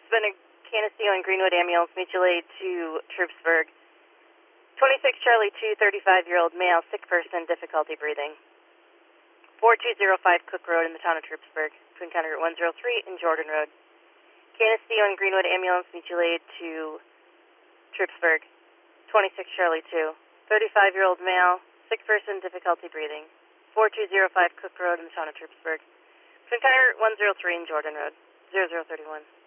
been a Canisteo and Greenwood ambulance mutual aid to Troopsburg. 26 Charlie 2, 35-year-old male, sick person, difficulty breathing. 4205 Cook Road in the town of Troopsburg. Twin County Route 103 and Jordan Road. Canisteo and Greenwood ambulance mutual aid to Troopsburg. 26 Charlie 2, 35-year-old male, sick person, difficulty breathing. 4205 Cook Road in the town of Troopsburg. Twin County Route 103 and Jordan Road. 0031.